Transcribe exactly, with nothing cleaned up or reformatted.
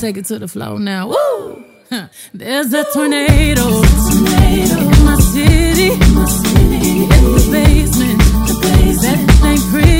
take it to the floor now. Woo! Huh. There's a tornado, tornado in my city, in my city, in the basement, the basement. That thing crazy.